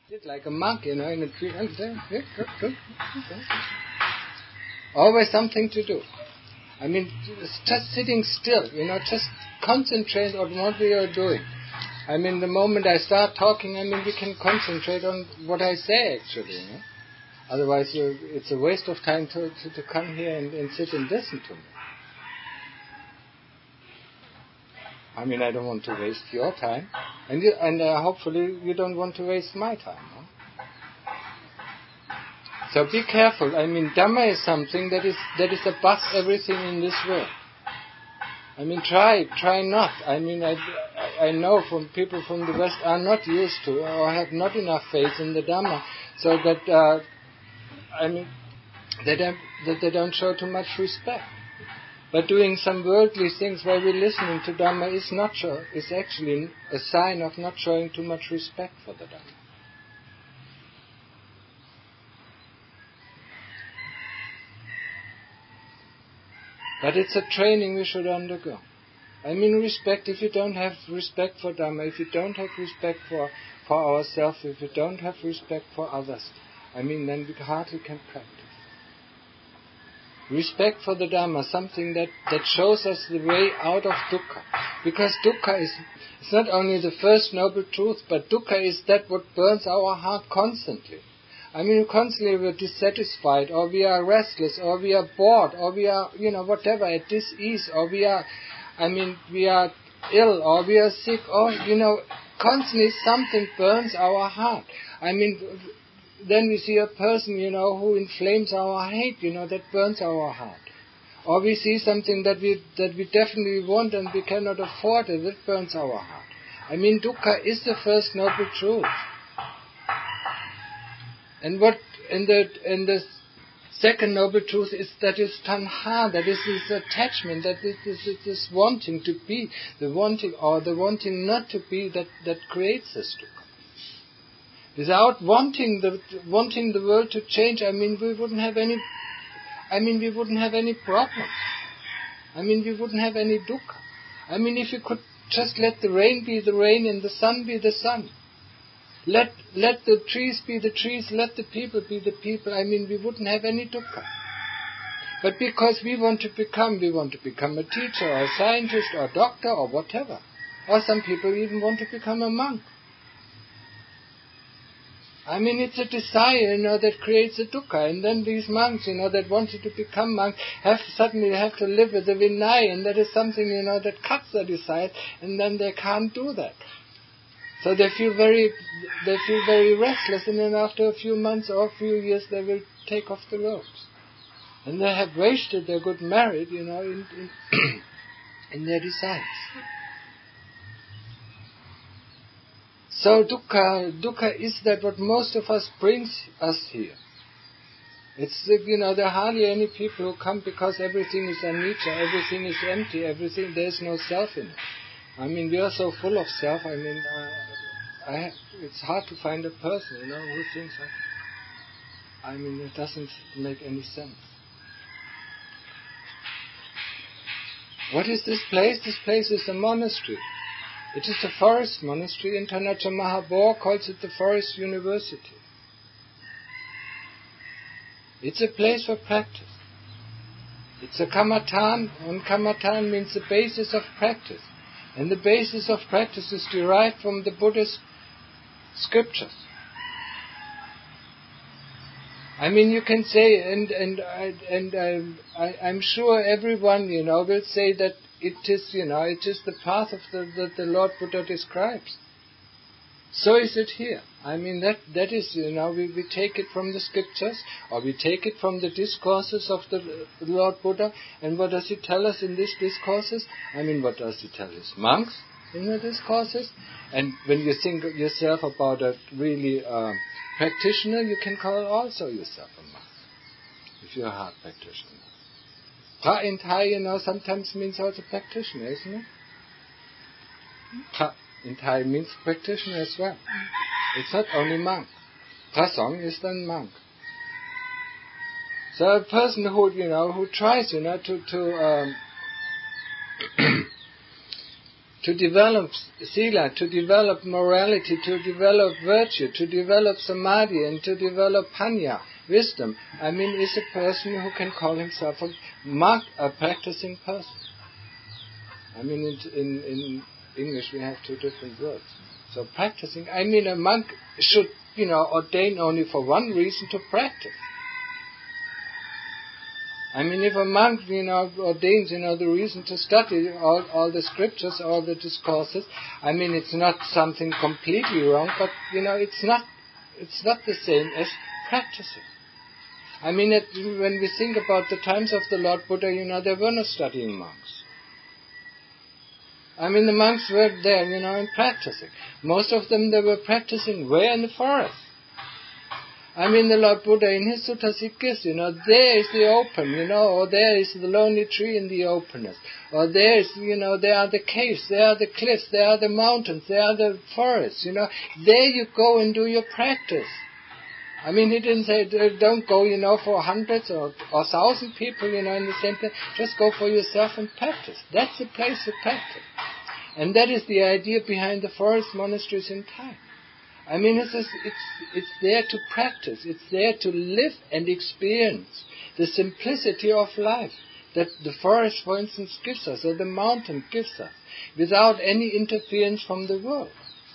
Sit like a monk, in a tree. Always something to do. Just sitting still, just concentrate on what we are doing. The moment I start talking, we can concentrate on what I say, actually. Otherwise, it's a waste of time to come here and sit and listen to me. I don't want to waste your time, and hopefully you don't want to waste my time. No? So be careful. Dhamma is something that is above everything in this world. Try not. I know from people from the West are not used to or have not enough faith in the Dhamma, so that that they don't show too much respect. But doing some worldly things while we're listening to Dhamma is actually a sign of not showing too much respect for the Dhamma. But it's a training we should undergo. Respect. If you don't have respect for Dhamma, if you don't have respect for ourselves, if you don't have respect for others, then we hardly can practice. Respect for the Dhamma, something that shows us the way out of dukkha. Because dukkha is not only the first noble truth, but dukkha is that what burns our heart constantly. Constantly we're dissatisfied, or we are restless, or we are bored, or we are, whatever, at dis-ease, or we are ill, or we are sick, or, constantly something burns our heart. Then we see a person, who inflames our hate, that burns our heart. Or we see something that we definitely want and we cannot afford it, that burns our heart. Dukkha is the first noble truth. And the second noble truth is tanha, that is this attachment, that is this wanting to be, the wanting not to be that creates this dukkha. Without wanting the world to change, we wouldn't have any. We wouldn't have any problems. We wouldn't have any dukkha. If you could just let the rain be the rain and the sun be the sun, let the trees be the trees, let the people be the people. We wouldn't have any dukkha. But because we want to become a teacher or a scientist or a doctor or whatever, or some people even want to become a monk. It's a desire, that creates a dukkha. And then these monks, that wanted to become monks, suddenly have to live with the Vinaya, and that is something, that cuts their desire, and then they can't do that. So they feel very restless, and then after a few months or a few years, they will take off the robes. And they have wasted their good merit, in their desires. So dukkha is that what most of us brings us here. It's, there are hardly any people who come because everything is anicca, everything is empty, there's no self in it. We are so full of self, it's hard to find a person, who thinks that. It doesn't make any sense. What is this place? This place is a monastery. It is a forest monastery. International Mahabor calls it the Forest University. It's a place for practice. It's a kamatan, and kamatan means the basis of practice. And the basis of practice is derived from the Buddhist scriptures. You can say, and I'm sure everyone, will say that it is the path of the Lord Buddha describes. So is it here. That is, we take it from the scriptures, or we take it from the discourses of the Lord Buddha. And what does he tell us in these discourses? What does he tell his monks in the discourses? And when you think of yourself about a really practitioner, you can call also yourself a monk, if you're a hard practitioner. Pra in Thai, sometimes means also practitioner, isn't it? Pra in Thai means practitioner as well. It's not only monk. Prasong is then monk. So a person who tries, to to develop sila, to develop morality, to develop virtue, to develop samadhi, and to develop panya, wisdom, is a person who can call himself a practicing person. In English we have two different words. So practicing, a monk should, ordain only for one reason, to practice. If a monk, ordains, the reason to study all the scriptures, all the discourses, it's not something completely wrong, but, it's not the same as practicing. When we think about the times of the Lord Buddha, there were no studying monks. The monks were there, and practicing. Most of them, they were practicing where? In the forest. The Lord Buddha in his Sutta Sikkis, there is the open, or there is the lonely tree in the openness. Or there is, there are the caves, there are the cliffs, there are the mountains, there are the forests, There you go and do your practice. He didn't say, don't go, for hundreds or 1,000 people, in the same place. Just go for yourself and practice. That's the place to practice. And that is the idea behind the forest monasteries in Thai. It's there to practice. It's there to live and experience the simplicity of life that the forest, for instance, gives us, or the mountain gives us, without any interference from the world.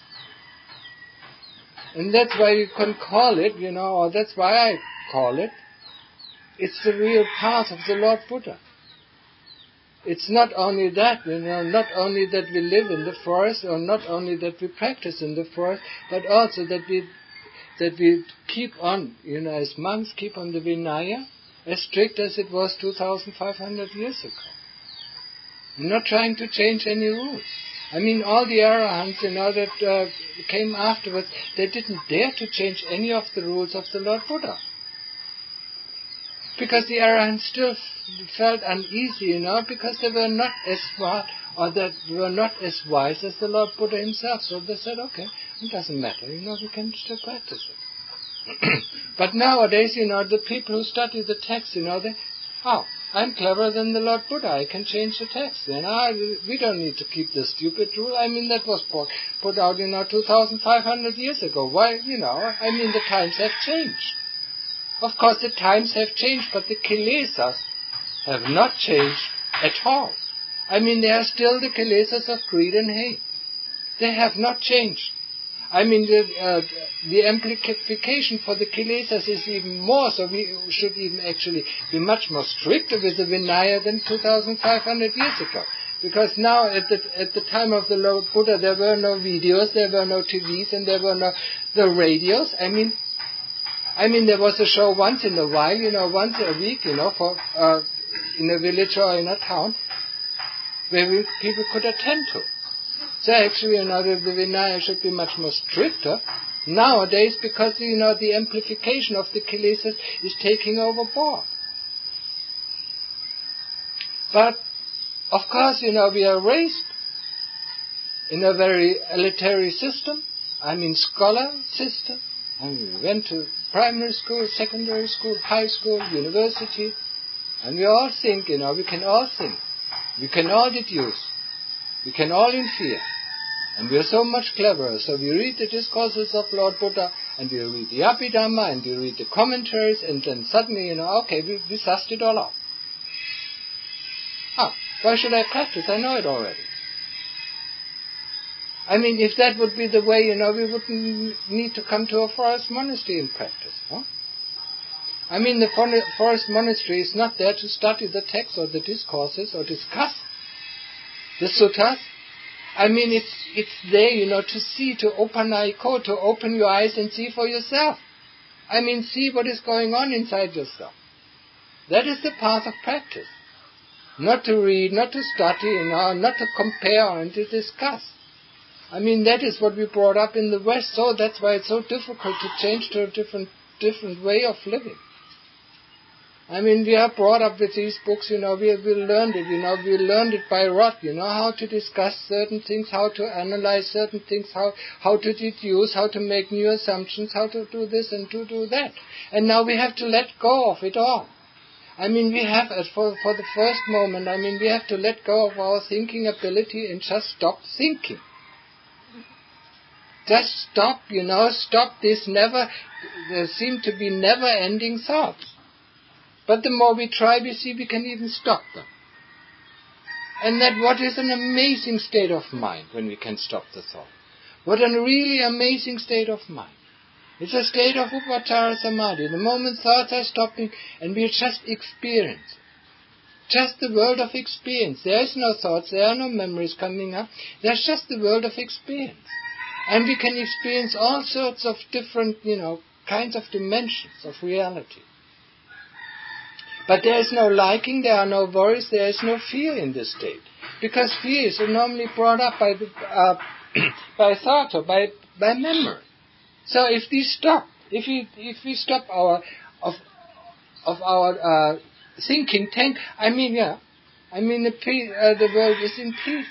And that's why you can call it, or that's why I call it, it's the real path of the Lord Buddha. It's not only that, not only that we live in the forest, or not only that we practice in the forest, but also that we keep on, as monks keep on the Vinaya, as strict as it was 2,500 years ago. I'm not trying to change any rules. All the Arahants, that came afterwards, they didn't dare to change any of the rules of the Lord Buddha. Because the Arahants still felt uneasy, because they were not as smart, or that were not as wise as the Lord Buddha himself. So they said, okay, it doesn't matter, we can still practice it. But nowadays, the people who study the text, I'm cleverer than the Lord Buddha, I can change the text. We don't need to keep the stupid rule. That was put out, 2,500 years ago. Why, the times have changed. Of course, the times have changed, but the kilesas have not changed at all. They are still the kilesas of greed and hate. They have not changed. The amplification for the kilesas is even more, so we should even actually be much more stricter with the Vinaya than 2,500 years ago. Because now, at the time of the Lord Buddha, there were no videos, there were no TVs, and there were no the radios. There was a show once in a while, once a week, for in a village or in a town, where people could attend to. So actually, the Vinaya should be much more stricter nowadays, because, the amplification of the kilesas is taking over board. But, of course, we are raised in a very elitary system, scholar system. We went to primary school, secondary school, high school, university, and we all think, we can all think, we can all deduce, we can all infer, and we are so much cleverer. So we read the discourses of Lord Buddha, and we read the Abhidhamma, and we read the commentaries, and then suddenly, we sussed it all out. Why should I practice? I know it already. If that would be the way, we wouldn't need to come to a forest monastery and practice. Huh? The forest monastery is not there to study the text or the discourses or discuss the suttas. It's there, to see, to opanaiko, to open your eyes and see for yourself. See what is going on inside yourself. That is the path of practice. Not to read, not to study, not to compare and to discuss. That is what we brought up in the West, so that's why it's so difficult to change to a different way of living. We are brought up with these books, we learned it, we learned it by rote, how to discuss certain things, how to analyze certain things, how to deduce, how to make new assumptions, how to do this and to do that. And now we have to let go of it all. I mean, we have, for the first moment, I mean, we have to let go of our thinking ability and just stop thinking. Just stop, stop this there seem to be never-ending thoughts. But the more we try, we see we can even stop them. And that what is an amazing state of mind when we can stop the thought. What a really amazing state of mind. It's a state of Upachara Samadhi. The moment thoughts are stopping and we just experience. Just the world of experience. There is no thoughts, there are no memories coming up. There's just the world of experience. And we can experience all sorts of different, kinds of dimensions of reality. But there is no liking, there are no worries, there is no fear in this state. Because fear is normally brought up by thought or by memory. So if we stop, if we stop our thinking tank, the world is in peace.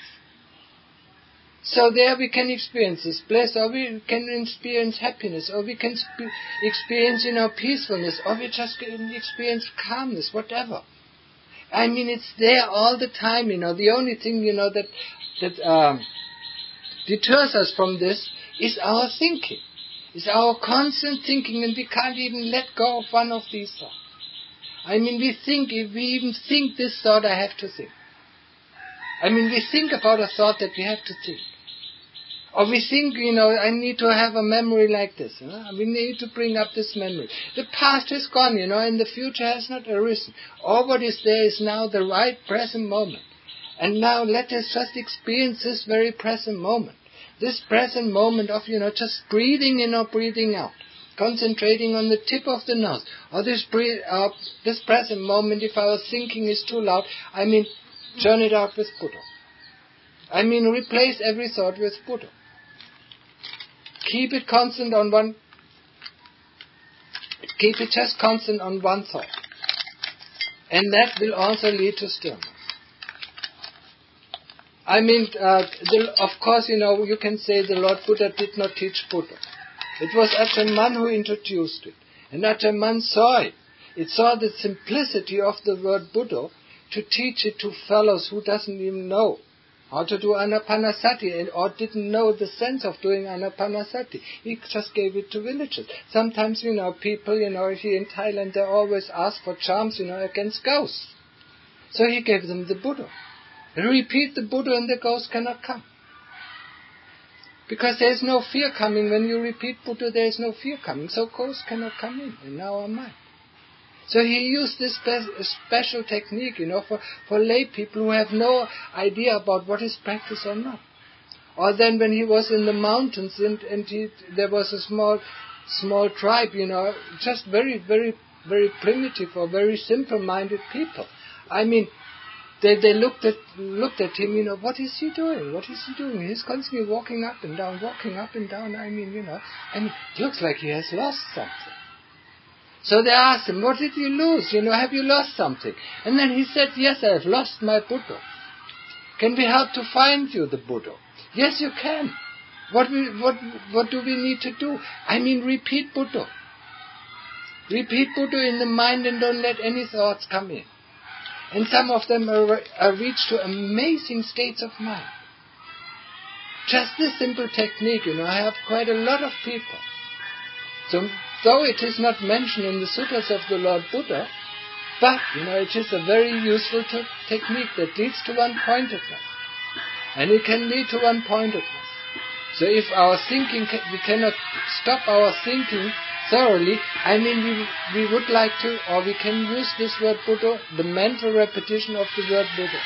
So there we can experience this bliss, or we can experience happiness, or we can experience, peacefulness, or we just can experience calmness, whatever. It's there all the time, The only thing, that deters us from this is our thinking. It's our constant thinking, and we can't even let go of one of these thoughts. We think, if we even think this thought, I have to think. We think about a thought that we have to think. Or we think, I need to have a memory like this. We need to bring up this memory. The past is gone, and the future has not arisen. All what is there is now the right present moment. And now let us just experience this very present moment. This present moment of, just breathing in or breathing out. Concentrating on the tip of the nose. Or this present moment, if our thinking is too loud, turn it out with Buddha. Replace every thought with Buddha. Keep it constant on one. Keep it just constant on one thought. And that will also lead to stillness. Of course, you can say the Lord Buddha did not teach Buddha. It was Ajahn Mun who introduced it. And Ajahn Mun saw it. It saw the simplicity of the word Buddha to teach it to fellows who doesn't even know how to do Anapanasati or didn't know the sense of doing Anapanasati. He just gave it to villagers. Sometimes, people, here in Thailand, they always ask for charms, against ghosts. So he gave them the Buddha. Repeat the Buddha and the ghost cannot come. Because there is no fear coming. When you repeat Buddha, there is no fear coming. So ghosts cannot come in our mind. So he used this special technique, for lay people who have no idea about what is practice or not. Or then when he was in the mountains and there was a small tribe, just very, very, very primitive or very simple-minded people. They looked at him, what is he doing? What is he doing? He's constantly walking up and down. It looks like he has lost something. So they asked him, what did you lose? Have you lost something? And then he said, yes, I have lost my Buddha. Can we help to find you the Buddha? Yes, you can. What do we need to do? Repeat Buddha. Repeat Buddha in the mind and don't let any thoughts come in. And some of them are reached to amazing states of mind. Just this simple technique, I have quite a lot of people. So, though it is not mentioned in the sutras of the Lord Buddha, but, it is a very useful technique that leads to one-pointedness. And it can lead to one-pointedness. So if our thinking, we cannot stop our thinking thoroughly, we would like to, or we can use this word Buddha, the mental repetition of the word Buddha.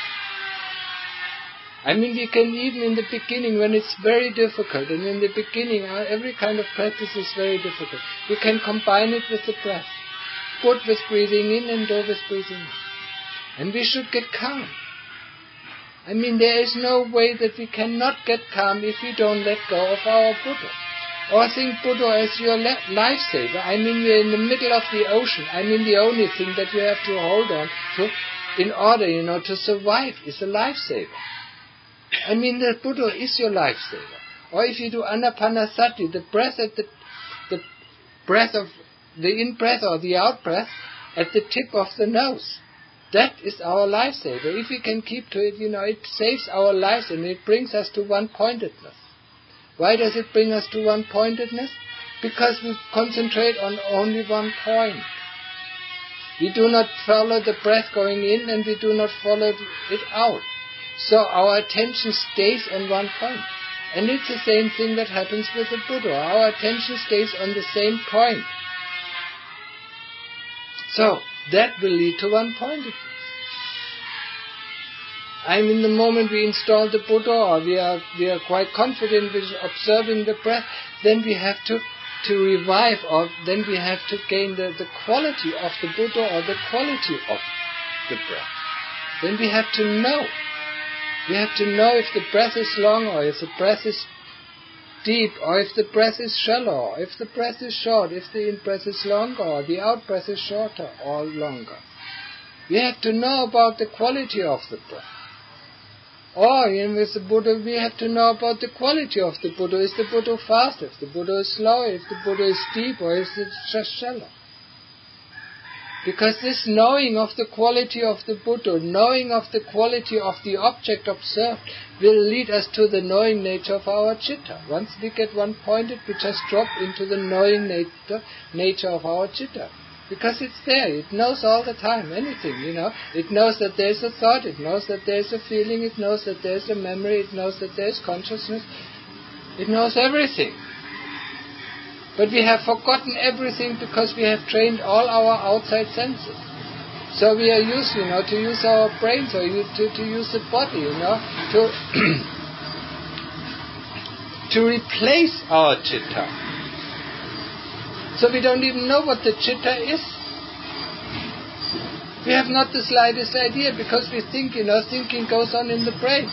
We can even in the beginning, when it's very difficult, and in the beginning, every kind of practice is very difficult, we can combine it with the breath. Bud with breathing in and Do with breathing out. And we should get calm. There is no way that we cannot get calm if we don't let go of our Buddha. Or think Buddha as your lifesaver. You're in the middle of the ocean. The only thing that you have to hold on to in order, to survive is a lifesaver. The Buddha is your lifesaver. Or if you do Anapanasati, the breath of the in-breath or the out-breath, at the tip of the nose. That is our lifesaver. If we can keep to it, it saves our lives and it brings us to one-pointedness. Why does it bring us to one-pointedness? Because we concentrate on only one point. We do not follow the breath going in and we do not follow it out. So our attention stays on one point. And it's the same thing that happens with the Buddha. Our attention stays on the same point. So that will lead to one-pointedness. The moment we install the Buddha, or we are quite confident with observing the breath, then we have to revive, or then we have to gain the quality of the Buddha or the quality of the breath. Then we have to know. We have to know if the breath is long or if the breath is deep, or if the breath is shallow, or if the breath is short, if the in-breath is longer or the out-breath is shorter or longer. We have to know about the quality of the breath. Or with the Buddha, we have to know about the quality of the Buddha. Is the Buddha fast? If the Buddha is slow? If the Buddha is deep? Or is it just shallow? Because this knowing of the quality of the Buddha, knowing of the quality of the object observed, will lead us to the knowing nature of our citta. Once we get one-pointed, we just drop into the knowing nature of our citta. Because it's there, it knows all the time, anything, It knows that there's a thought, it knows that there's a feeling, it knows that there's a memory, it knows that there's consciousness. It knows everything. But we have forgotten everything because we have trained all our outside senses. So we are used, to use our brains or to use the body, to replace our citta. So we don't even know what the citta is. We have not the slightest idea because we think, thinking goes on in the brain.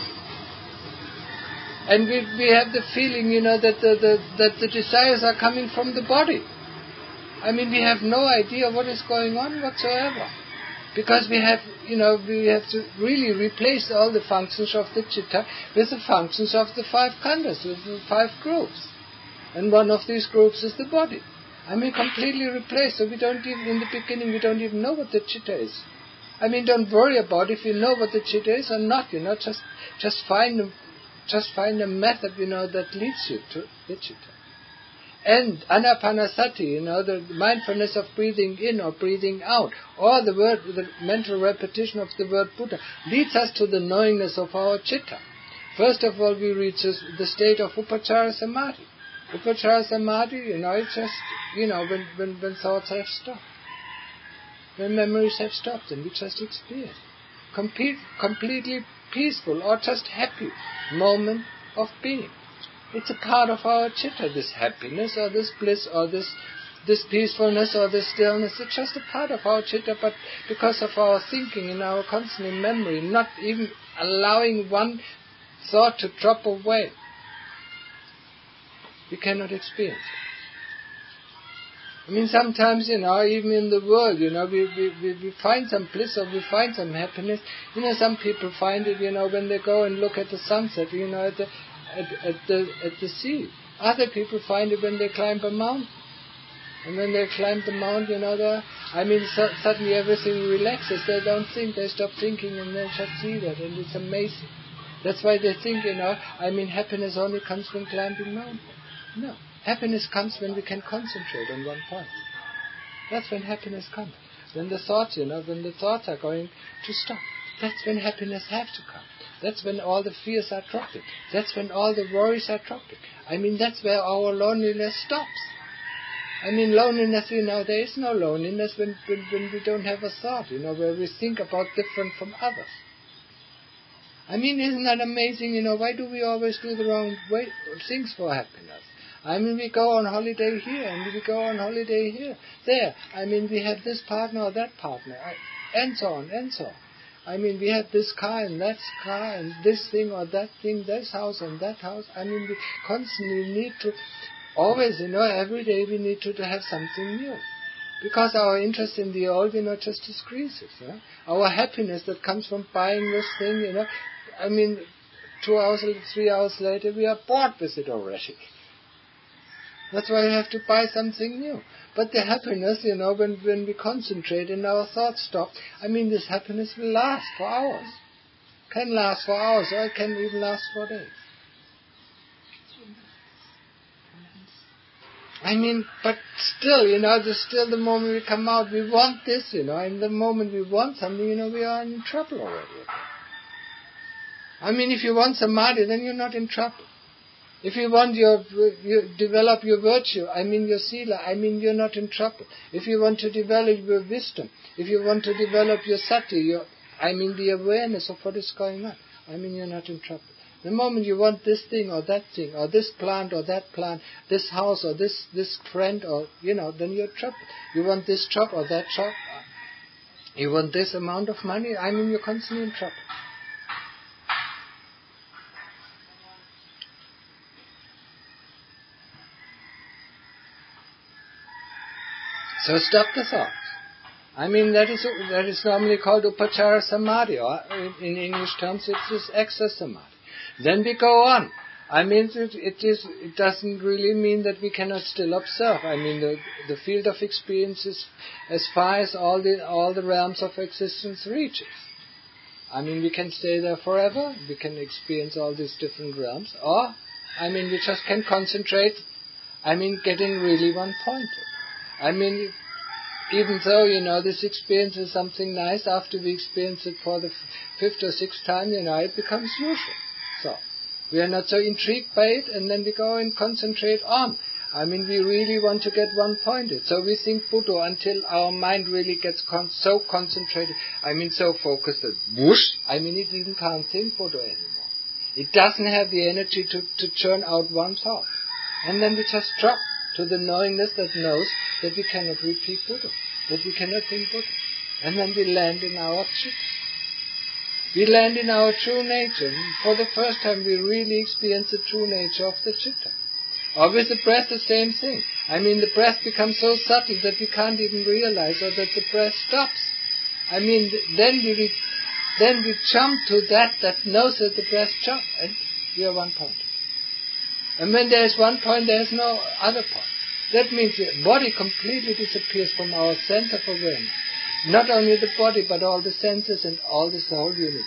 And we have the feeling, that the desires are coming from the body. We have no idea what is going on whatsoever. Because we have to really replace all the functions of the citta with the functions of the 5 khandhas, with the 5 groups. And one of these groups is the body. Completely replaced. So we don't even, in the beginning, we don't even know what the citta is. Don't worry about if you know what the citta is or not. Just find a method, that leads you to the citta. And anapanasati, the mindfulness of breathing in or breathing out, or the mental repetition of the word Buddha, leads us to the knowingness of our citta. First of all, we reach the state of upachara samadhi. Upachara samadhi, it's just, when thoughts have stopped. When memories have stopped and we just experience. Completely peaceful or just happy moment of being. It's a part of our citta, this happiness or this bliss or this peacefulness or this stillness. It's just a part of our citta, but because of our thinking and our constant memory, not even allowing one thought to drop away, we cannot experience it. Sometimes, even in the world, we find some bliss or we find some happiness. Some people find it, when they go and look at the sunset, at the sea. Other people find it when they climb a mountain. And when they climb the mountain, suddenly everything relaxes. They don't think, they stop thinking and they just see that, and it's amazing. That's why they think, happiness only comes when climbing mountains. No. Happiness comes when we can concentrate on one point. That's when happiness comes. When the thoughts, when the thoughts are going to stop. That's when happiness has to come. That's when all the fears are dropping. That's when all the worries are dropping. That's where our loneliness stops. Loneliness, there is no loneliness when we don't have a thought, where we think about different from others. Isn't that amazing? Why do we always do the wrong things for happiness? We go on holiday here and we go on holiday here, there. We have this partner or that partner, and so on and so on. We have this car and that car and this thing or that thing, this house and that house. We constantly need to, always, every day we need to have something new. Because our interest in the old, just decreases. Our happiness that comes from buying this thing, 2 hours, 3 hours later, we are bored with it already. That's why we have to buy something new. But the happiness, when we concentrate and our thoughts stop, this happiness will last for hours. Can last for hours, or it can even last for days. But still, still the moment we come out, we want this, and the moment we want something, we are in trouble already. If you want samadhi, then you're not in trouble. If you want you develop your virtue, your sila, you're not in trouble. If you want to develop your wisdom, if you want to develop your sati, the awareness of what is going on, you're not in trouble. The moment you want this thing, or this plant, or that plant, this house, or this friend, or, then you're in trouble. You want this job, or that job, you want this amount of money, you're constantly in trouble. So stop the thoughts. That is normally called upachara samadhi, or in English terms it is excess samadhi. Then we go on. It doesn't really mean that we cannot still observe. The field of experience is as far as all the realms of existence reaches. We can stay there forever. We can experience all these different realms, or we just can concentrate. Getting really one-pointed. Even though, this experience is something nice, after we experience it for the fifth or sixth time, it becomes usual. So, we are not so intrigued by it, and then we go and concentrate on. We really want to get one-pointed. So we think Buddha until our mind really gets so concentrated, so focused that whoosh, it even can't think Buddha anymore. It doesn't have the energy to churn out one thought. And then we just drop to the knowingness that knows that we cannot repeat Buddha, that we cannot think Buddha. And then we land in our chitta. We land in our true nature. For the first time we really experience the true nature of the chitta. Or with the breath, the same thing. The breath becomes so subtle that we can't even realize, or that the breath stops. Then we jump to that knows that the breath stops, and we are one point. And when there is one point, there is no other point. That means the body completely disappears from our sense of awareness. Not only the body, but all the senses and all the whole universe.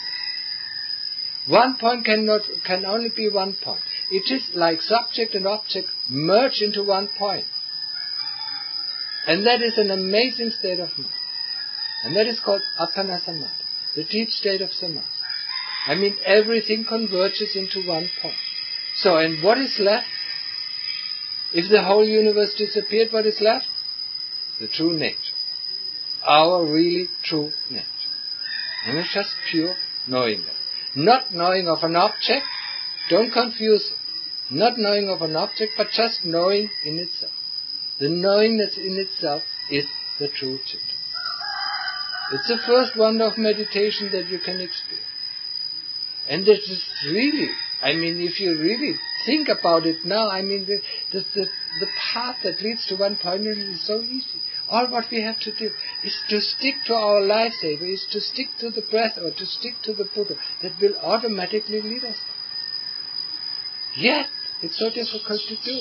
One point can only be one point. It is like subject and object merge into one point. And that is an amazing state of mind. And that is called Appana Samadhi, the deep state of Samadhi. Everything converges into one point. So, and what is left? If the whole universe disappeared, what is left? The true nature. Our really true nature. And it's just pure knowing it. Not knowing of an object, don't confuse it. Not knowing of an object, but just knowing in itself. The knowingness in itself is the true chitta. It's the first wonder of meditation that you can experience. And it is really, if you really think about it now, the path that leads to one point is so easy. All what we have to do is to stick to our lifesaver, is to stick to the breath, or to stick to the Buddha. That will automatically lead us. Yet, it's so difficult to do.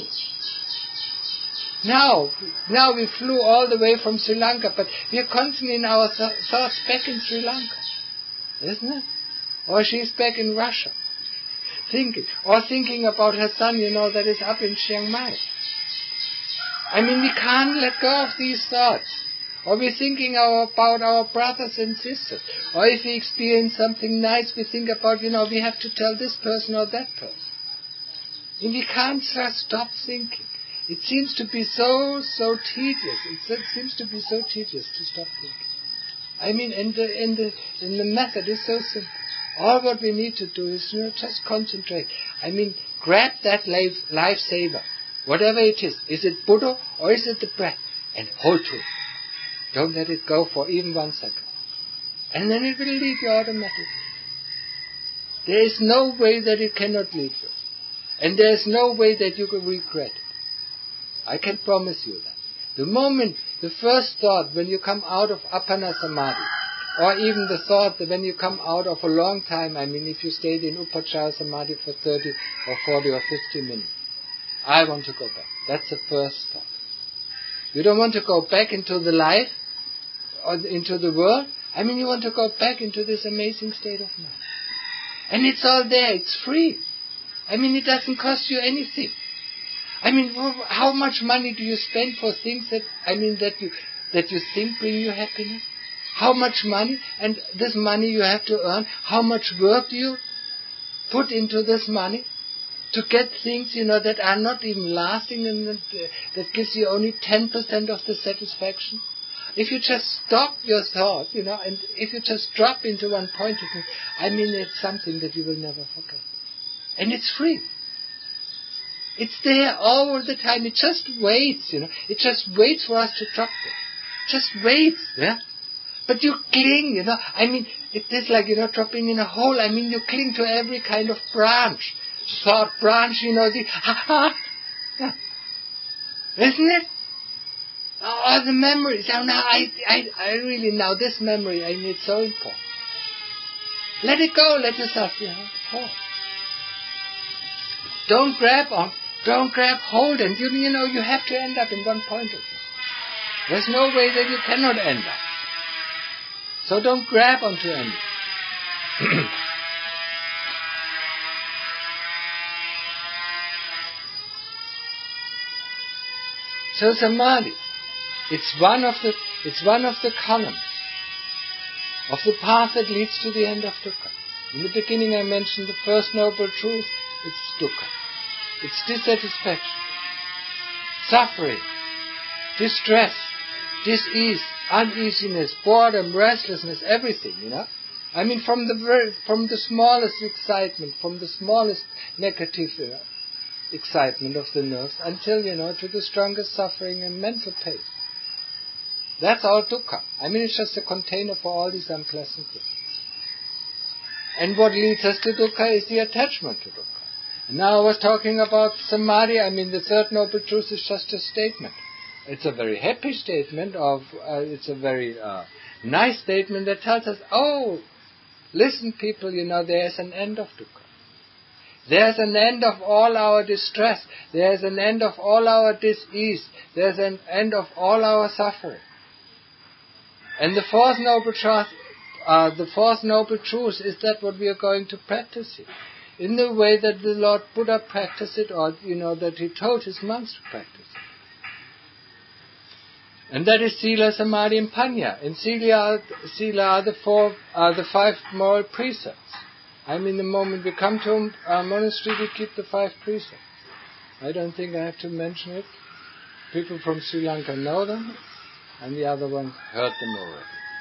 Now we flew all the way from Sri Lanka, but we are constantly in our thoughts back in Sri Lanka. Isn't it? Or she's back in Russia. Thinking about her son, that is up in Chiang Mai. We can't let go of these thoughts. Or we're thinking about our brothers and sisters. Or if we experience something nice, we think about, we have to tell this person or that person. And we can't just stop thinking. It seems to be so tedious. It seems to be so tedious to stop thinking. And the method is so simple. All what we need to do is just concentrate. Grab that lifesaver, whatever it is. Is it Buddha or is it the breath? And hold to it. Don't let it go for even 1 second. And then it will lead you automatically. There is no way that it cannot lead you. And there is no way that you can regret it. I can promise you that. The first thought when you come out of Appana Samadhi, or even the thought that when you come out of a long time, if you stayed in Upachara Samadhi for 30 or 40 or 50 minutes, I want to go back. That's the first thought. You don't want to go back into the life or into the world. I mean, you want to go back into this amazing state of mind. And it's all there. It's free. I mean, it doesn't cost you anything. I mean, how much money do you spend for things that you think bring you happiness? How much money? And this money you have to earn. How much work do you put into this money to get things, that are not even lasting and that gives you only 10% of the satisfaction? If you just stop your thought, and if you just drop into one point, it's something that you will never forget. And it's free. It's there all the time. It just waits, It just waits for us to drop it. Just waits, yeah? But you cling, it is like, dropping in a hole. You cling to every kind of branch. Thought branch, yeah. Isn't it? Oh, the memories. Now I really, this memory, it's so important. Let it go, let yourself, fall. Don't grab hold, and you have to end up in one point of it. There's no way that you cannot end up. So don't grab onto anything. So samadhi, it's one of the columns of the path that leads to the end of dukkha. In the beginning I mentioned the first noble truth, it's dukkha. It's dissatisfaction, suffering, distress, dis-ease, uneasiness, boredom, restlessness, everything, from the smallest excitement, from the smallest negative excitement of the nerves until, to the strongest suffering and mental pain. That's all dukkha. It's just a container for all these unpleasant things. And what leads us to dukkha is the attachment to dukkha. And now I was talking about samadhi. The third noble truth is just a statement. It's a very happy statement it's a very nice statement that tells us, oh, listen people, there's an end of dukkha. There's an end of all our distress. There's an end of all our dis-ease. There's an end of all our suffering. And the fourth noble truth is that what we are going to practice here, in the way that the Lord Buddha practiced it, or that he told his monks to practice it. And that is sila, samadhi, and panya. And sila are the five moral precepts. The moment we come to a monastery, we keep the 5 precepts. I don't think I have to mention it. People from Sri Lanka know them, and the other ones heard them already.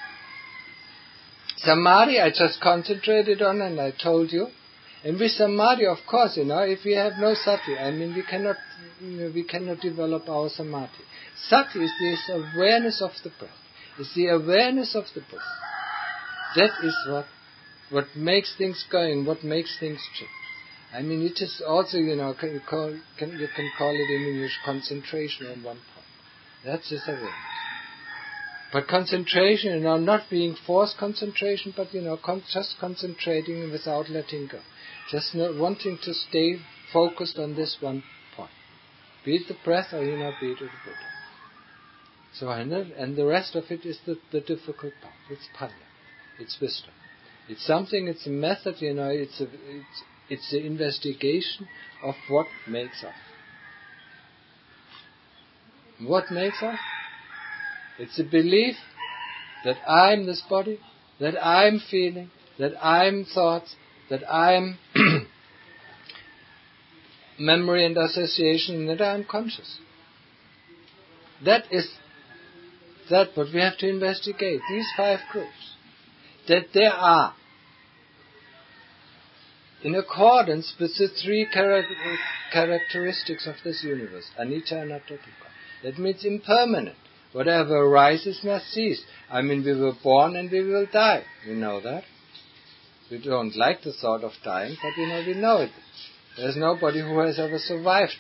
Samadhi, I just concentrated on, and I told you. And with samadhi, of course, if we have no sati, we cannot develop our samadhi. Sati is this awareness of the breath. It's the awareness of the breath. That is what makes things going, what makes things change. It is also, you can call it in English concentration on one point. That's just awareness. But concentration, not being forced concentration, but, just concentrating without letting go. Just not wanting to stay focused on this one point. Be it the breath or, be it the Buddha. So, and the rest of it is the difficult part. It's panya. It's wisdom. It's something, it's a method, it's the investigation of what makes us. What makes us? It's a belief that I'm this body, that I'm feeling, that I'm thoughts, that I'm memory and association, and that I'm conscious. That is what we have to investigate, these 5 groups. That there are, in accordance with the 3 characteristics of this universe, anicca, anatta, dukkha. That means impermanent. Whatever arises must cease. We were born and we will die. We know that. We don't like the thought of dying, but we know it. There's nobody who has ever survived.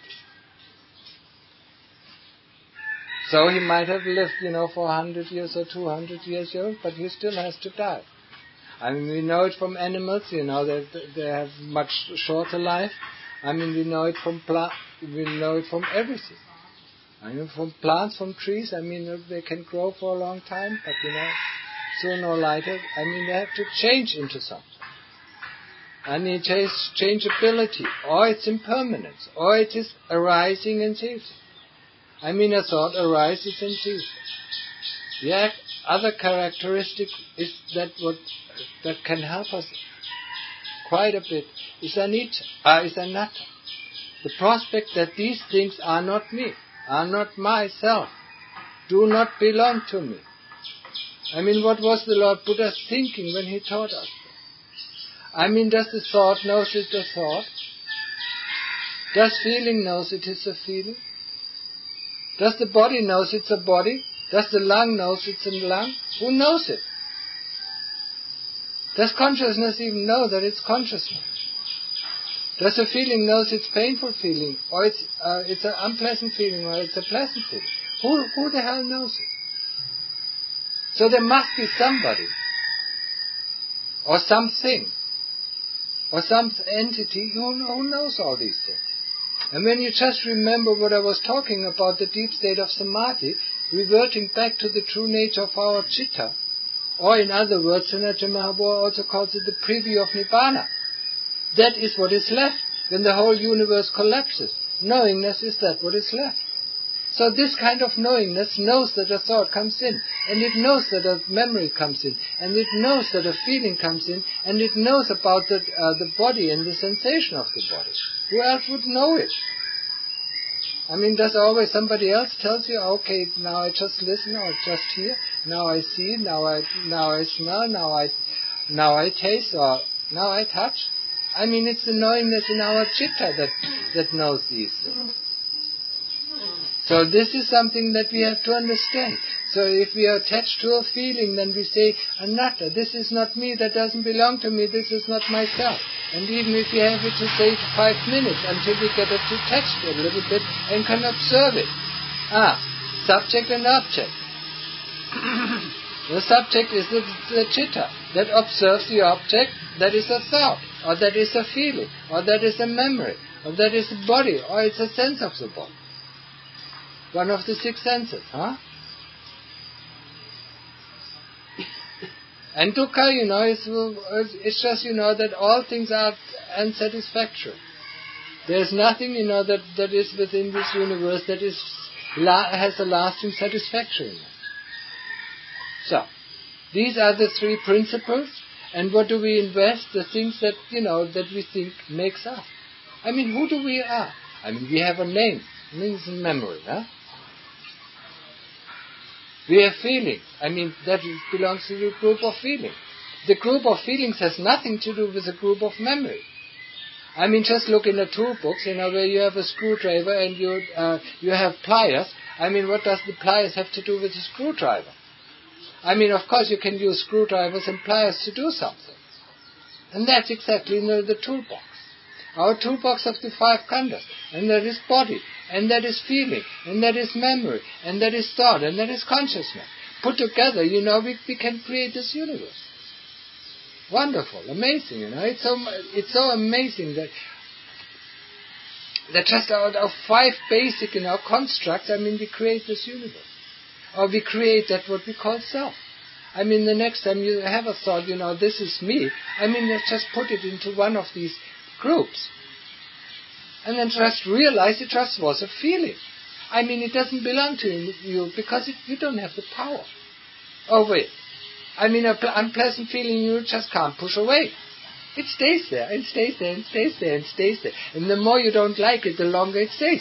So he might have lived, for 100 years or 200 years old, but he still has to die. We know it from animals, that they have much shorter life. I mean, we know it from we know it from everything. I mean, from plants, from trees. I mean, they can grow for a long time, but sooner or later, I mean, they have to change into something. I mean, it has changeability, or it's impermanence, or it is arising and ceasing. I mean, a thought arises and ceases. The other characteristic is that can help us quite a bit is anatta. The prospect that these things are not me, are not myself, do not belong to me. I mean, what was the Lord Buddha thinking when he taught us? I mean, does the thought knows it's a thought? Does feeling knows it is a feeling? Does the body knows it's a body? Does the lung knows it's a lung? Who knows it? Does consciousness even know that it's consciousness? Does a feeling knows it's painful feeling, or it's an unpleasant feeling, or it's a pleasant feeling? Who the hell knows it? So there must be somebody, or something, or some entity who knows all these things. And when you just remember what I was talking about, the deep state of samadhi, reverting back to the true nature of our citta, or in other words, Sanatana Mahaprabhu also calls it the preview of Nibbana. That is what is left when the whole universe collapses. Knowingness is that what is left. So this kind of knowingness knows that a thought comes in, and it knows that a memory comes in, and it knows that a feeling comes in, and it knows about the body and the sensation of the body. Who else would know it? I mean, does always somebody else tells you, okay, now I just listen or just hear, now I see, now I smell, now I taste, or now I touch? I mean, it's the knowingness in our citta that knows these things. So this is something that we have to understand. So if we are attached to a feeling, then we say, anatta, this is not me, that doesn't belong to me, this is not myself. And even if we have it to say 5 minutes until we get detached a little bit and can observe it. Subject and object. The subject is the citta that observes the object, that is a thought, or that is a feeling, or that is a memory, or that is a body, or it's a sense of the body. One of the 6 senses, And dukkha, it's just, that all things are unsatisfactory. There's nothing, that is within this universe that has a lasting satisfaction. So, these are the 3 principles, and what do we invest? The things that, that we think makes us. I mean, who do we are? I mean, we have a name. It means memory, We have feelings. I mean, that belongs to the group of feelings. The group of feelings has nothing to do with the group of memory. I mean, just look in a toolbox, where you have a screwdriver and you have pliers. I mean, what does the pliers have to do with the screwdriver? I mean, of course, you can use screwdrivers and pliers to do something. And that's exactly the toolbox. Our toolbox of the 5 khandhas. And that is body, and that is feeling, and that is memory, and that is thought, and that is consciousness. Put together, we can create this universe. Wonderful, amazing, It's so amazing that just out of 5 basic, constructs, I mean, we create this universe. Or we create that what we call self. I mean, the next time you have a thought, this is me, I mean, let's just put it into one of these groups. And then just realize it just was a feeling. I mean, it doesn't belong to you because you don't have the power over it. I mean, an unpleasant feeling you just can't push away. It stays there, and stays there, and stays there, and stays there. And the more you don't like it, the longer it stays.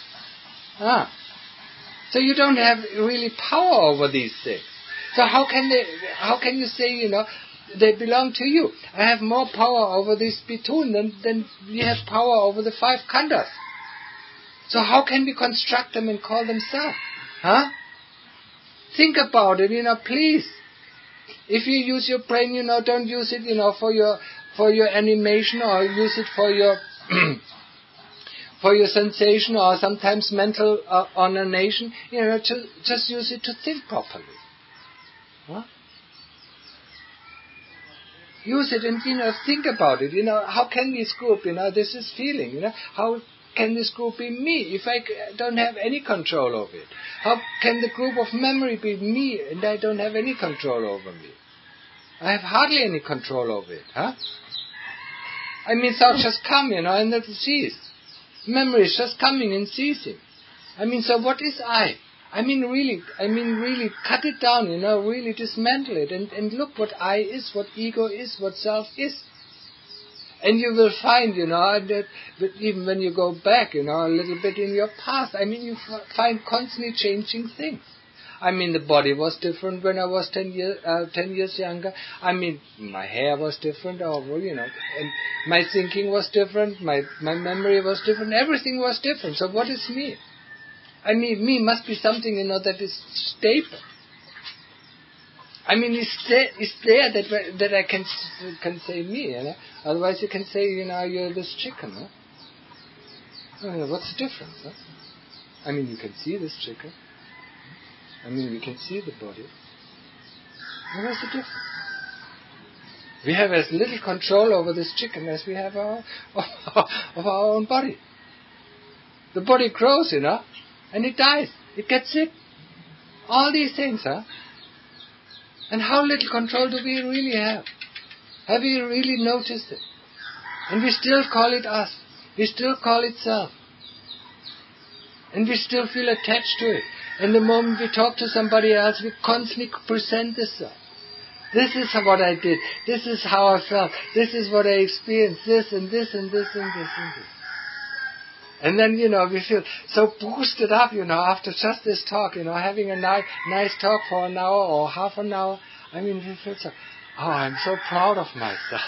So you don't have really power over these things. So how can you say, they belong to you? I have more power over this pitun than we have power over the 5 khandhas. So how can we construct them and call them self? Think about it, please. If you use your brain, don't use it, for your animation, or use it for your for your sensation, or sometimes mental ornation. Just use it to think properly. use it and, think about it. How can this group, this is feeling, how can this group be me if I don't have any control over it? How can the group of memory be me and I don't have any control over me? I have hardly any control over it, huh? Thoughts just come, and it cease. Memory is just coming and ceasing. So what is I? Really cut it down, really dismantle it and look what I is, what ego is, what self is. And you will find, that even when you go back, a little bit in your past, you find constantly changing things. The body was different when I was 10 years younger. My hair was different, and my thinking was different, my memory was different, everything was different. So what is me? Me must be something, that is stable. It's there that I can say me, Otherwise you can say, you're this chicken, What's the difference, You can see this chicken. We can see the body. What's the difference? We have as little control over this chicken as we have of our own body. The body grows, and it dies. It gets sick. All these things, And how little control do we really have? Have we really noticed it? And we still call it us. We still call it self. And we still feel attached to it. And the moment we talk to somebody else, we constantly present this self. This is what I did. This is how I felt. This is what I experienced. This and this and this and this and this. And then, we feel so boosted up, after just this talk, having a nice talk for an hour or half an hour. We feel so, I'm so proud of myself.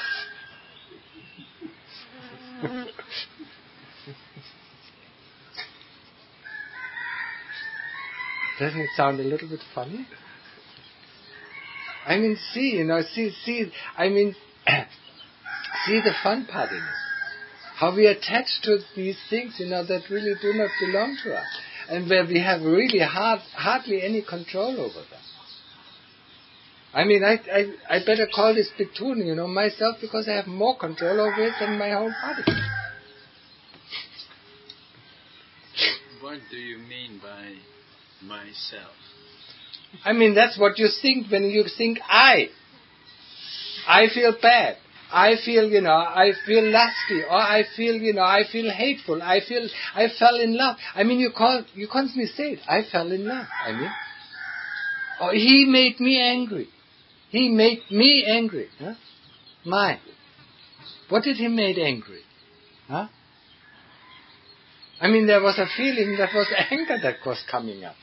Doesn't it sound a little bit funny? See the fun part in it. How we attach to these things, that really do not belong to us. And where we have really hardly any control over them. I better call this Pitun, myself, because I have more control over it than my whole body. What do you mean by myself? That's what you think when you think I. I feel bad. I feel lusty, or I feel hateful. I fell in love. You constantly say it. I fell in love. Or he made me angry. He made me angry. Huh? What did he make angry? Huh? There was a feeling that was anger that was coming up.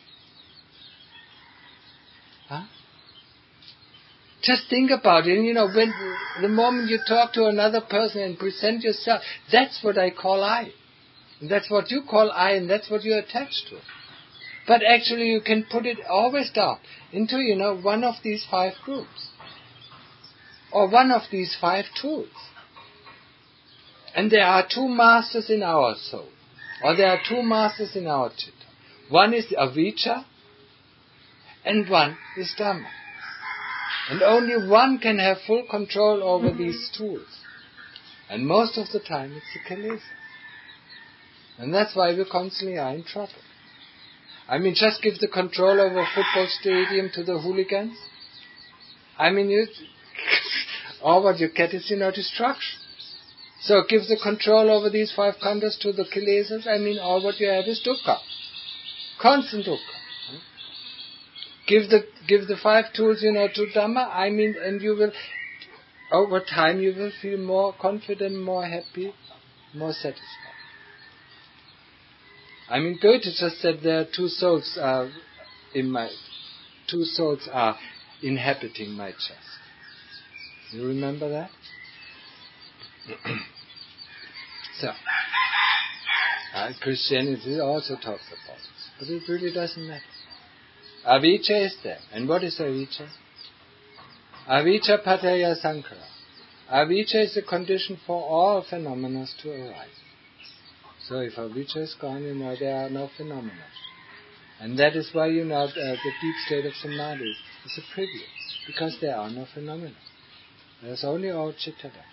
Huh? Just think about it. When the moment you talk to another person and present yourself, that's what I call I. And that's what you call I, and that's what you attach to. But actually you can put it always down into, one of these 5 groups. Or one of these 5 tools. And there are 2 masters in our soul. Or there are 2 masters in our chitta. One is avijja, and one is Dhamma. And only one can have full control over these tools. And most of the time it's the kilesa. And that's why we constantly are in trouble. Just give the control over a football stadium to the hooligans. All what you get is, destruction. So give the control over these 5 khandhas to the kilesas. All what you have is dukkha. Constant dukkha. Give the 5 tools, to Dhamma, and you will, over time, you will feel more confident, more happy, more satisfied. Goethe just said there are 2 souls are inhabiting my chest. You remember that? So, Christianity also talks about this, but it really doesn't matter. Avijja is there. And what is avijja? Avijja pataya sankhara. Avijja is the condition for all phenomena to arise. So if avijja is gone, there are no phenomena. And that is why, the deep state of samadhi is a privilege, because there are no phenomena. There's only our chitta left.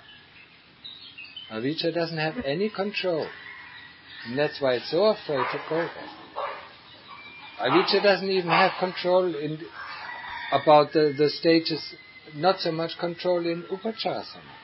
Avijja doesn't have any control. And that's why it's so afraid to go there. Avijja doesn't even have control about the stages, not so much control in Upachara Samadhi.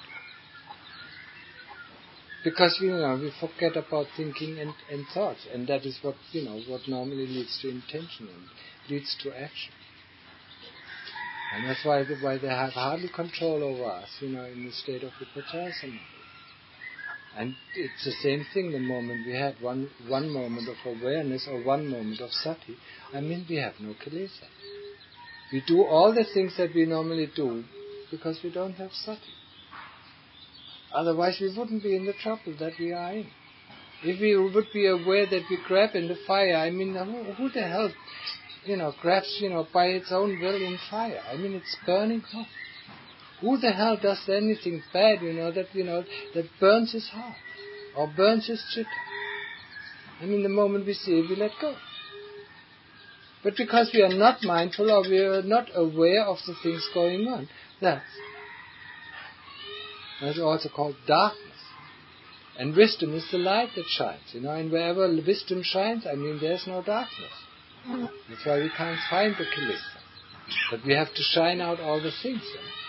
Because we forget about thinking and thoughts, and that is what what normally leads to intention and leads to action. And that's why they have hardly control over us, in the state of Upachara Samadhi. And it's the same thing the moment we have one moment of awareness or one moment of sati. We have no kilesa. We do all the things that we normally do because we don't have sati. Otherwise we wouldn't be in the trouble that we are in. If we would be aware that we grab in the fire, who the hell, grabs, by its own will in fire? It's burning hot. Who the hell does anything bad, that burns his heart or burns his chitta? The moment we see it, we let go. But because we are not mindful or we are not aware of the things going on, that's also called darkness. And wisdom is the light that shines, and wherever wisdom shines, there's no darkness. That's why we can't find the kilesa. But we have to shine out all the things.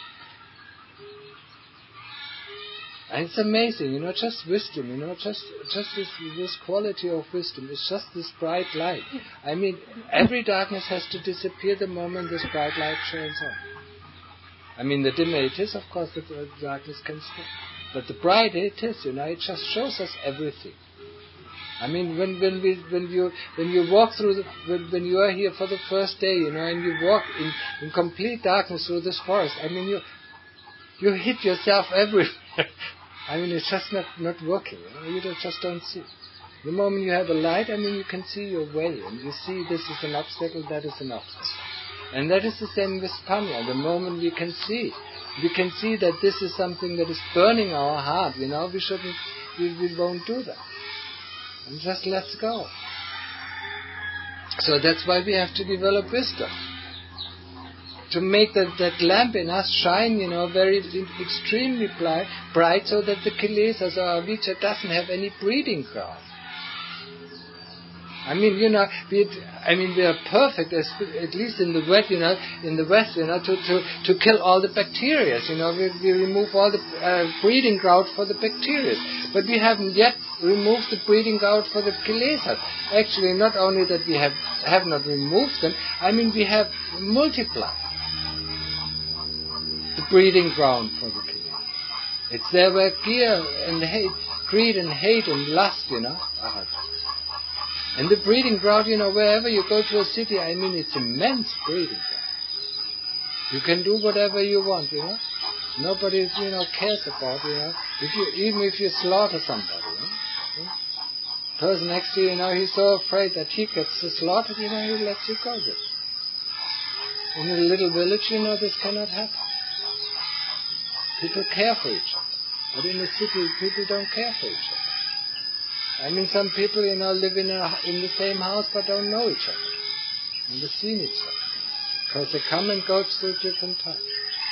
And it's amazing, just wisdom, just this quality of wisdom is just this bright light. Every darkness has to disappear the moment this bright light shines on. The dimmer it is, of course, the darkness can stay. But the bright it is, it just shows us everything. When you walk through when you are here for the first day, and you walk in complete darkness through this forest, you hit yourself everywhere. It's just not working. You just don't see. The moment you have a light, you can see your way, and you see this is an obstacle, that is an obstacle. And that is the same with Panya. The moment we can see that this is something that is burning our heart, we won't do that. And just let's go. So that's why we have to develop wisdom. To make that lamp in us shine, very extremely bright, so that the kilesas or avijja doesn't have any breeding ground. We are perfect, at least in the West, to kill all the bacteria. We remove all the breeding ground for the bacteria, but we haven't yet removed the breeding ground for the kilesas. Actually, not only that we have not removed them, we have multiplied the breeding ground for the kilesa. It's there where greed and hate and lust, are. And the breeding ground, wherever you go to a city, it's immense breeding ground. You can do whatever you want, Nobody, cares about, even if you slaughter somebody, person next to you, he's so afraid that he gets slaughtered, he lets you go there. In a little village, this cannot happen. People care for each other. But in the city, people don't care for each other. Some people, live in the same house but don't know each other. Never seen each other. Because they come and go through different times.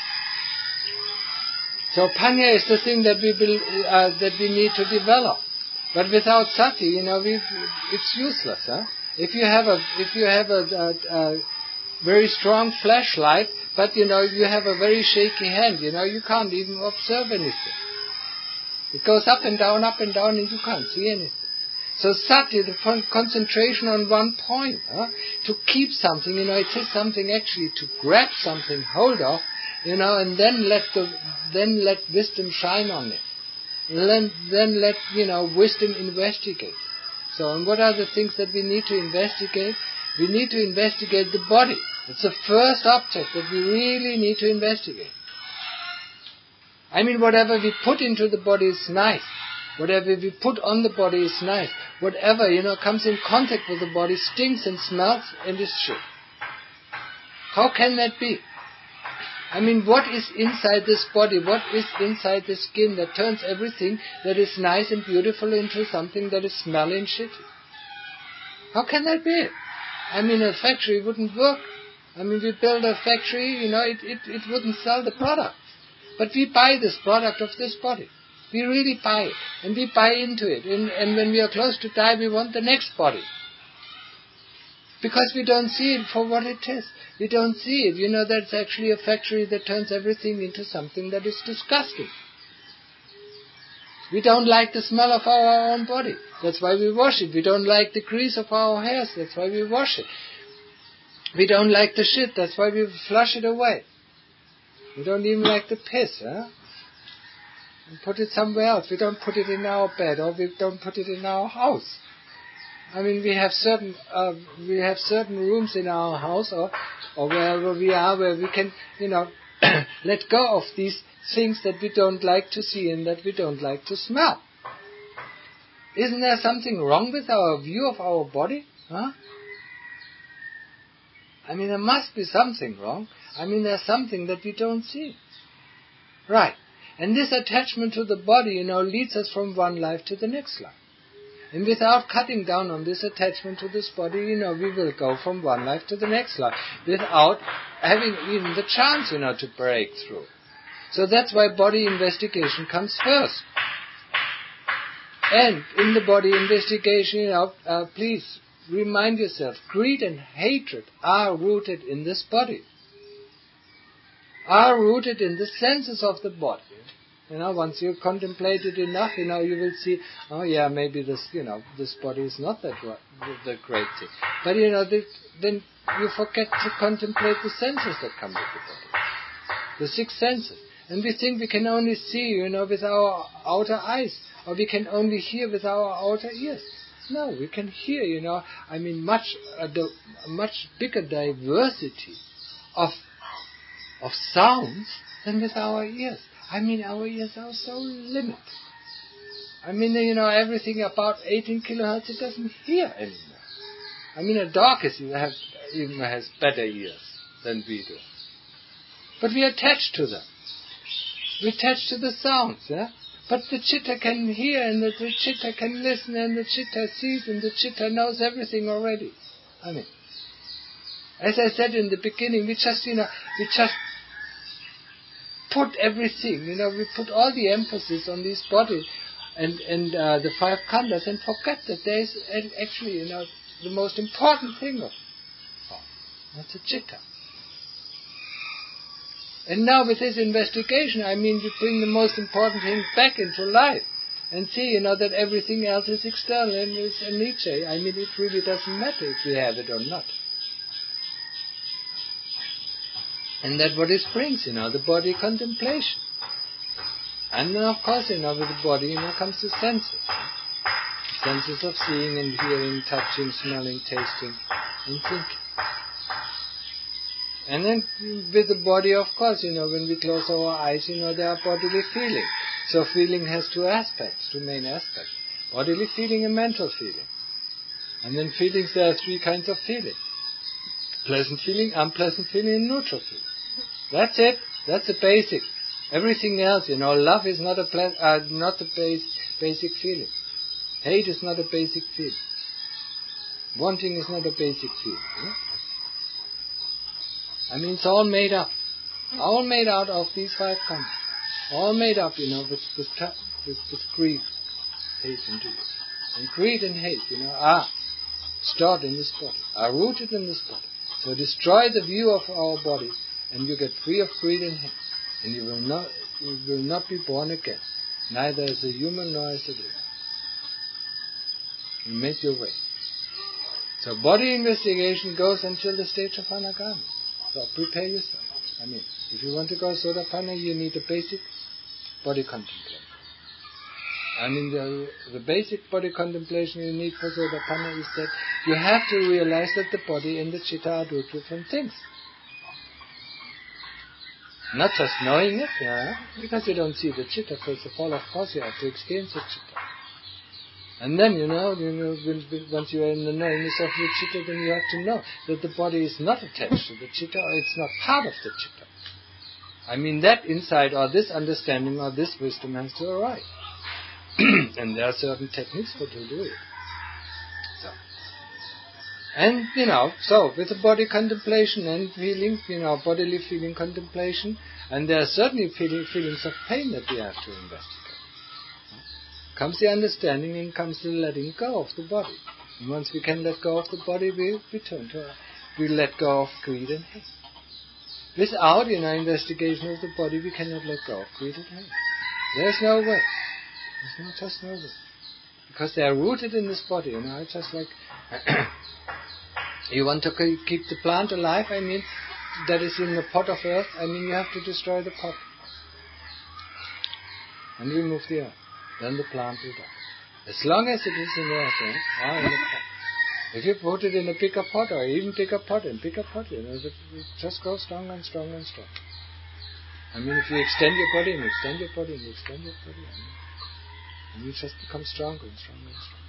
So Panya is the thing that we need to develop. But without sati, it's useless. Huh? If you have a very strong flashlight, but you have a very shaky hand, you can't even observe anything. It goes up and down, and you can't see anything. So sati, the concentration on one point, to keep something, it is something actually to grab something, hold of, and then let wisdom shine on it. Then let wisdom investigate. So, and what are the things that we need to investigate? We need to investigate the body. It's the first object that we really need to investigate. Whatever we put into the body is nice. Whatever we put on the body is nice. Whatever, comes in contact with the body stinks and smells and is shit. How can that be? What is inside this body? What is inside the skin that turns everything that is nice and beautiful into something that is smelly and shitty? How can that be? A factory wouldn't work. We build a factory, it wouldn't sell the product. But we buy this product of this body. We really buy it. And we buy into it. And when we are close to die, we want the next body. Because we don't see it for what it is. We don't see it. That's actually a factory that turns everything into something that is disgusting. We don't like the smell of our own body. That's why we wash it. We don't like the grease of our hairs. That's why we wash it. We don't like the shit. That's why we flush it away. We don't even like the piss, We put it somewhere else. We don't put it in our bed, or we don't put it in our house. We have certain rooms in our house, or wherever we are, where we can, let go of these things that we don't like to see and that we don't like to smell. Isn't there something wrong with our view of our body? There must be something wrong. There's something that we don't see. Right. And this attachment to the body, leads us from one life to the next life. And without cutting down on this attachment to this body, we will go from one life to the next life without having even the chance, to break through. So that's why body investigation comes first. And in the body investigation, please remind yourself, greed and hatred are rooted in this body. Are rooted in the senses of the body. Once you contemplate it enough, you will see, maybe this, this body is not the great thing. But, then you forget to contemplate the senses that come with the body. The 6 senses. And we think we can only see, with our outer eyes, or we can only hear with our outer ears. No, we can hear, much bigger diversity of sounds than with our ears. Our ears are so limited. Everything about 18 kilohertz, it doesn't hear anymore. A dog even has better ears than we do. But we attach to them. We attach to the sounds, But the chitta can hear, and the chitta can listen, and the chitta sees, and the chitta knows everything already. As I said in the beginning, we just put everything, we put all the emphasis on this body and the 5 khandhas, and forget that there is actually, the most important thing of all. That's the chitta. And now with this investigation, we bring the most important thing back into life and see, that everything else is external and is anicca. It really doesn't matter if we have it or not. And that's what it brings, the body contemplation. And then, of course, with the body, comes the senses. Senses of seeing and hearing, touching, smelling, tasting, and thinking. And then with the body, of course, when we close our eyes, there are bodily feeling. So feeling has 2 aspects, 2 main aspects. Bodily feeling and mental feeling. And then feelings, there are 3 kinds of feeling. Pleasant feeling, unpleasant feeling, and neutral feeling. That's it. That's the basic. Everything else, love is not a basic feeling. Hate is not a basic feeling. Wanting is not a basic feeling. It's all made up. All made out of these 5 khandhas. All made up, with greed, hate, and greed. And greed and hate, are stored in this body, are rooted in this body. So destroy the view of our body, and you get free of greed and hate. And you will not be born again, neither as a human nor as a demon. You make your way. So body investigation goes until the stage of Anagami. So prepare yourself. If you want to go Sotapanna, you need a basic body contemplation. The basic body contemplation you need for Sotapanna is that you have to realize that the body and the chitta are 2 different things. Not just knowing it, because you don't see the chitta. First of all, of course, you have to experience the chitta. And then, once you are in the knowingness of the chitta, then you have to know that the body is not attached to the chitta, or it's not part of the chitta. That insight, or this understanding, or this wisdom has to arise. And there are certain techniques for to do it. And, so with the body contemplation and feeling, bodily feeling contemplation, and there are certainly feelings of pain that we have to investigate. Comes the understanding and comes the letting go of the body. And once we can let go of the body, we let go of greed and hate. Without, investigation of the body, we cannot let go of greed and hate. There's no way. Just no way. Because they are rooted in this body, It's just like you want to keep the plant alive, that is in the pot of earth, you have to destroy the pot and remove the earth. Then the plant will die. As long as it is in the earth, or in the pot. If you put it in a bigger pot, or even bigger pot, it just grows stronger and stronger and stronger. If you extend your body and extend your body and extend your body, and you just become stronger and stronger and stronger.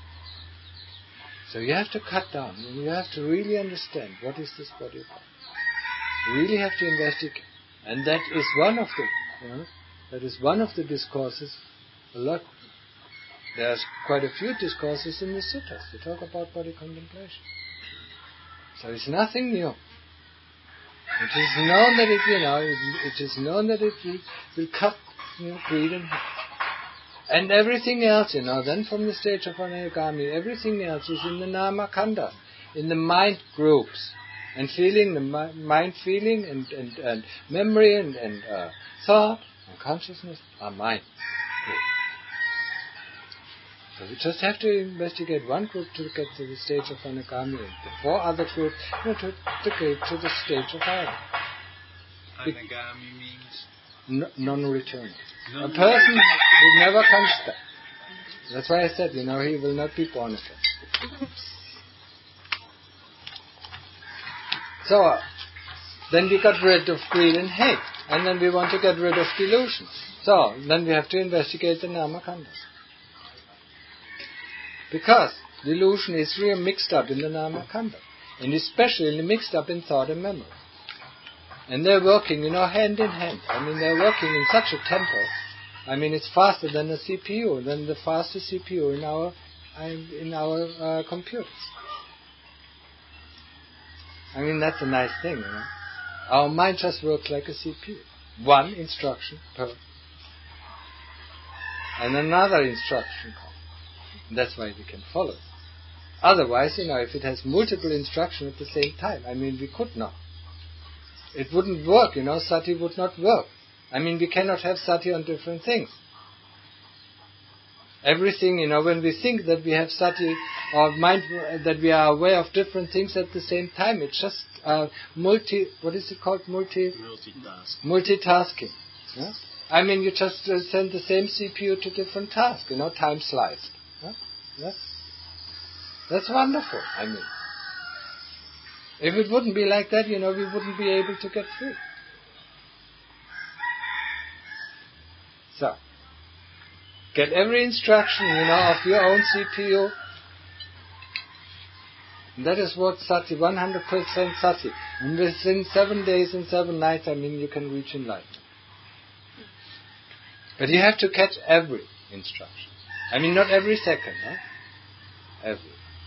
So you have to cut down, and you have to really understand what is this body about. You really have to investigate, and that is one of the discourses. A lot. There's quite a few discourses in the suttas. They talk about body contemplation. So it's nothing new. It is known that it will cut greed and hate. And everything else, then from the stage of anagami, everything else is in the nama khandha, in the mind groups, and feeling, the mind feeling and memory and thought and consciousness are mind groups. So we just have to investigate one group to get to the stage of anagami, and the 4 other groups to get to the stage of ayana. Anagami means? Non-returning. A person who never comes back. That's why I said, he will not be born again. So, then we got rid of greed and hate. And then we want to get rid of delusion. So, then we have to investigate the nama khandhas. Because delusion is really mixed up in the nama khandha. And especially mixed up in thought and memory. And they're working, hand in hand. They're working in such a tempo. It's faster than a CPU, than the fastest CPU in our computers. That's a nice thing, Our mind just works like a CPU. One instruction per. And another instruction comes. And that's why we can follow it. Otherwise, if it has multiple instructions at the same time, we could not. It wouldn't work, sati would not work. We cannot have sati on different things. Everything, when we think that we have sati or mind, that we are aware of different things at the same time, it's just what is it called? Multitasking. Yeah? You just send the same CPU to different tasks, time sliced. Yeah? That's wonderful, If it wouldn't be like that, we wouldn't be able to get free. So, get every instruction, of your own CPU. And that is what sati, 100% sati. And within 7 days and 7 nights, you can reach enlightenment. But you have to catch every instruction. Not every second, Every.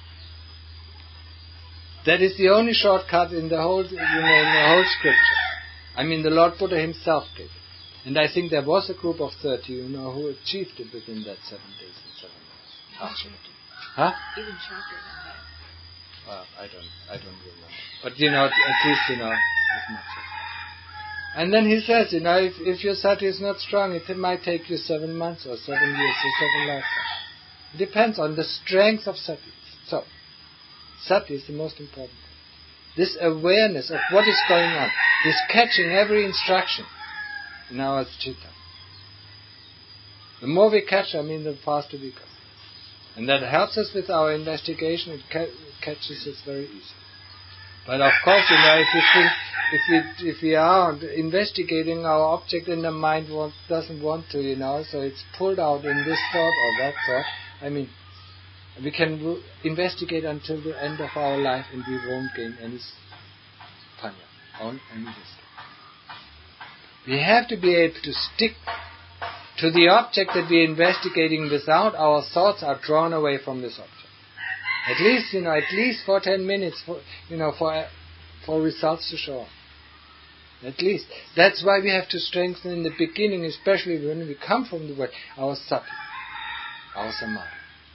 That is the only shortcut in the whole, in the whole scripture. The Lord Buddha himself did it. And I think there was a group of 30, who achieved it within that 7 days and 7 nights. Absolutely. Huh? Even shorter than that. Well, I don't remember. But, at least, as much as. And then he says, if your sati is not strong, it might take you 7 months or 7 years or 7 lifetimes. It depends on the strength of sati. So, sati is the most important thing. This awareness of what is going on, this catching every instruction in our citta. The more we catch, the faster we go. And that helps us with our investigation. It catches us very easily. But of course, if we are investigating our object and the mind doesn't want to, so it's pulled out in this thought or that thought. We can investigate until the end of our life and we won't gain any panya, any wisdom. We have to be able to stick to the object that we're investigating without our thoughts are drawn away from this object. At least for 10 minutes for results to show. At least. That's why we have to strengthen in the beginning, especially when we come from the West, our sati, our samadhi.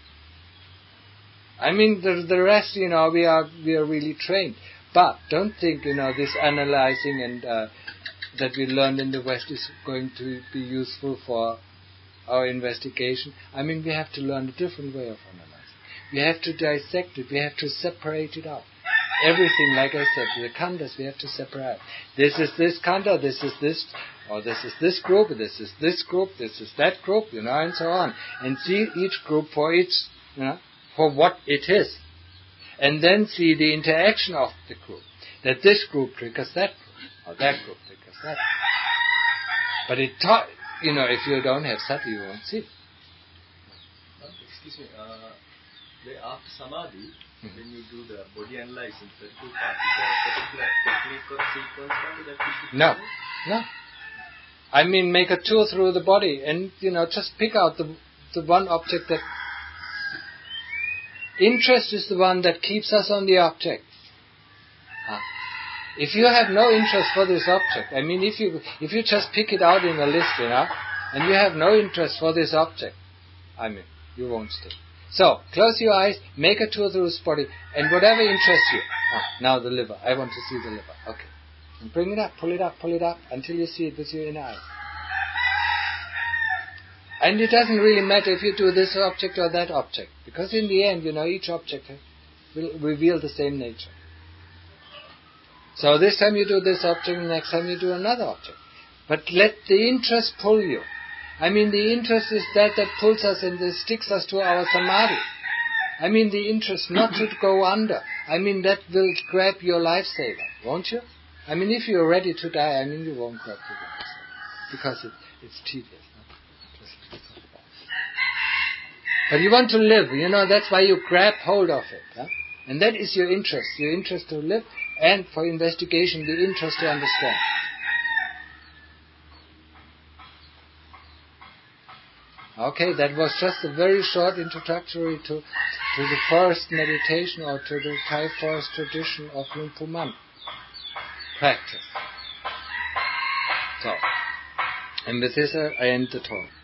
I mean, the rest, we are really trained. But don't think, this analyzing and that we learned in the West is going to be useful for our investigation. I mean, we have to learn a different way of analyzing. We have to dissect it. We have to separate it out. Everything, like I said, the khandhas, we have to separate. This is this khandha, this is this, or this is this group, this is this group, this is that group, and so on. And see each group for its, for what it is. And then see the interaction of the group. That this group triggers that group, or that group triggers that group. But if you don't have sati, you won't see. Excuse me, after samadhi, when you do the body analysis, the two parts, is there a particular technique or sequence that you should No. I mean, make a tour through the body and, just pick out the one object that... Interest is the one that keeps us on the object. If you have no interest for this object, I mean, if you just pick it out in a list, and you have no interest for this object, I mean, you won't stay. So, close your eyes, make a tour through this body, and whatever interests you. Now the liver. I want to see the liver. Okay. And bring it up, pull it up, until you see it with your inner eye. And it doesn't really matter if you do this object or that object, because in the end, each object will reveal the same nature. So this time you do this object, and next time you do another object. But let the interest pull you. I mean, the interest is that pulls us and that sticks us to our samadhi. I mean, the interest not to go under. I mean, that will grab your lifesaver, won't you? I mean, if you're ready to die, I mean, you won't grab your lifesaver. Because it's tedious. But you want to live, that's why you grab hold of it. Huh? And that is your interest to live, and for investigation, the interest to understand. Okay, that was just a very short introductory to the forest meditation, or to the Thai forest tradition of Luang Pu Man practice. So, and with this I end the talk.